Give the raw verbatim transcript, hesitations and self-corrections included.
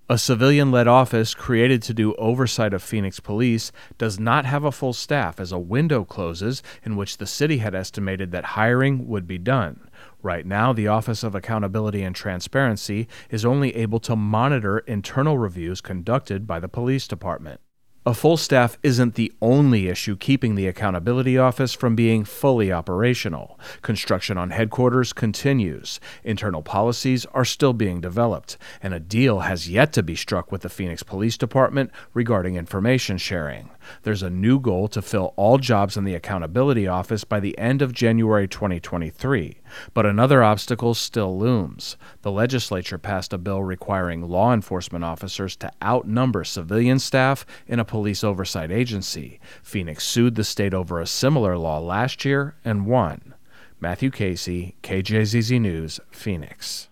A civilian-led office created to do oversight of Phoenix police does not have a full staff as a window closes in which the city had estimated that hiring would be done. Right now, the Office of Accountability and Transparency is only able to monitor internal reviews conducted by the police department. A full staff isn't the only issue keeping the Accountability Office from being fully operational. Construction on headquarters continues. Internal policies are still being developed, and a deal has yet to be struck with the Phoenix Police Department regarding information sharing. There's a new goal to fill all jobs in the Accountability Office by the end of January twenty twenty-three, but another obstacle still looms. The legislature passed a bill requiring law enforcement officers to outnumber civilian staff in a police oversight agency. Phoenix sued the state over a similar law last year and won. Matthew Casey, K J Z Z News, Phoenix.